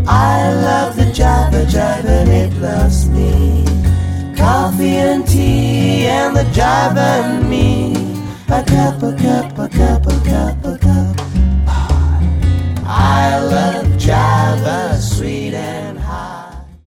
I love the jive, and it loves me. Coffee and tea and the jive and me. A cup,